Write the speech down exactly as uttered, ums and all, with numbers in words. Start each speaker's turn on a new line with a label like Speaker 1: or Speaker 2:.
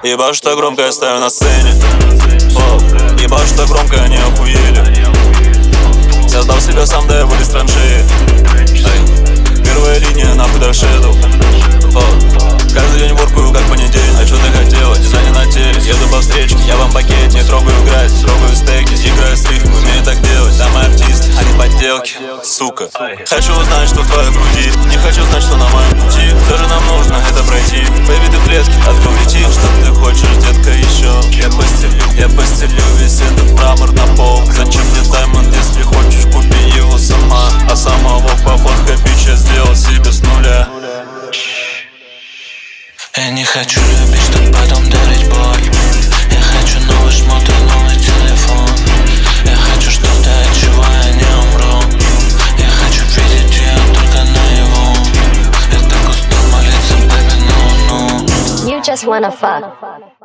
Speaker 1: Ебать, что громко я стою на сцене. О, ебать, что громко они охуели. Создал себя сам, да я вылез с траншеи. Эй, первая линия, нахуй до шедоу. Каждый день воркую, как понедельник. А что ты хотела? Дизайн на теле. Еду по встречке, я вам пакет. Не трогаю грязь, трогаю стейки. Играю с рифм, умею так делать. Да мы артисты, а не подделки, сука. Хочу узнать, что в твоей груди. Не хочу знать, что на моем пути. Все же нам нужно это пройти. Бэйби, ты в клетке, открой лети. Что ты хочешь, детка, еще? Я постелю, я постелю весь этот мрамор на пол. Зачем мне даймонд, если хочешь, купи его сама. А самого походка бича сделал себе с нуля.
Speaker 2: Я не хочу любить, чтоб потом дарить боль. Я хочу новый шмот и новый телефон. Я хочу что-то, от чего я не умру. Я хочу видеть ее только наяву. Я так устал молиться, baby, no, no.
Speaker 3: You just wanna fuck.